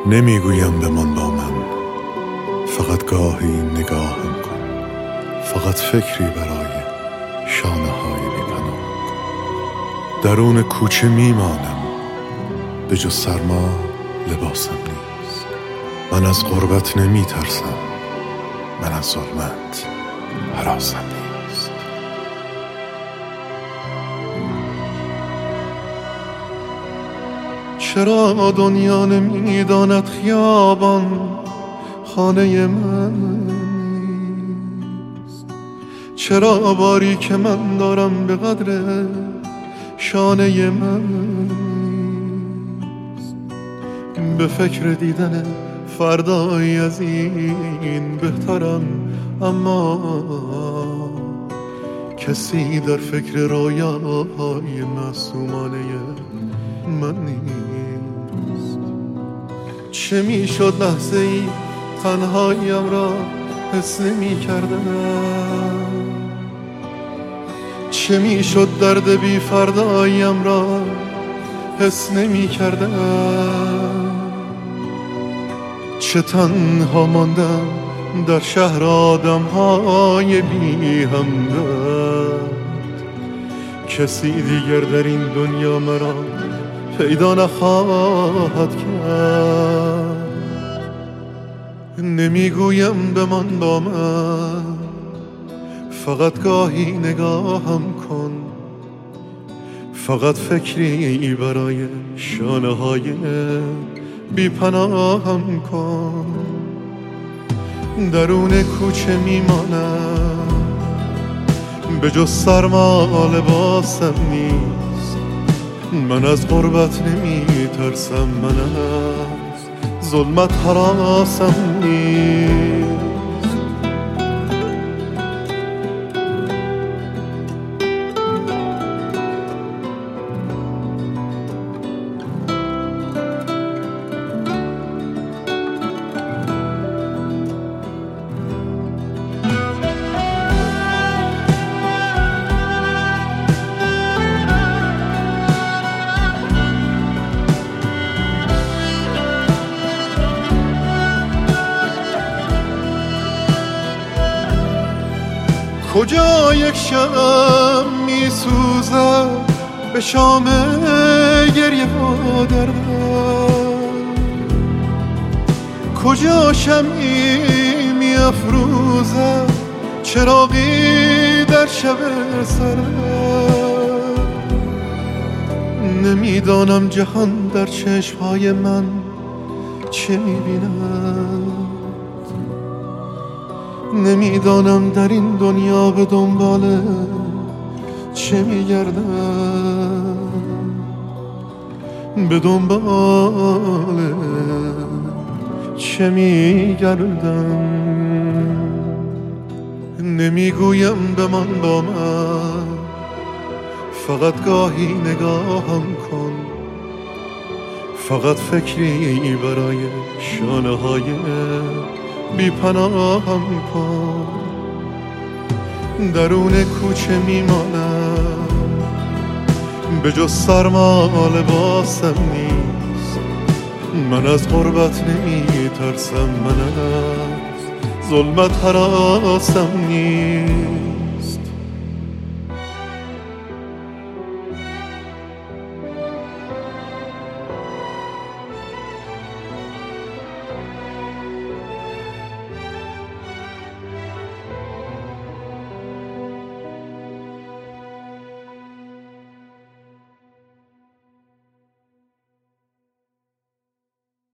نمیگویم بمان با من، فقط گاهی نگاهم کن، فقط فکری برای شانه های بی پناه کن. درون کوچه میمانم، به جز سرما لباسم نیست. من از غربت نمی ترسم، من از ظلمت هراسم نیست. چرا دنیا نمیداند خیابان خانه من نیست؟ چرا باری که من دارم به قدر شانه من نیست؟ به فکر دیدن فردایی از این بهترم، اما کسی در فکر رویاهای معصومانه من نیست. چه میشد لحظه ای تنهاییم را حس نمی کردم؟ چه میشد درد بی فرداییم را حس نمی کردم؟ چه تنها ماندم در شهر آدم های بی همدرد. کسی دیگر در این دنیا مرا پیدا نخواهد کرد. نمیگویم بمان با من، فقط گاهی نگاهم کن، فقط فکری برای شانه های بی پناهم کن. درون کوچه میمانم، به جز سرما لباسم نیست. من از غربت نمی ترسم، من از ظلمت هراسم نیست. کجا یک شم می سوزد به شام گریه و دردم؟ کجا شمعی می افروزد چراغی در شب سردم؟ نمیدانم جهان در چشمهای من چه می بیند. نمیدانم در این دنیا به دنبال چه میگردم، به دنبال چه میگردم. نمیگویم بمان با من، فقط گاهی نگاهم کن، فقط فکری برای شانه های بی پناهم کن. درون کوچه میمانم، به جز سرما لباسم نیست. من از غربت نمی ترسم، من از ظلمت هراسم نیست.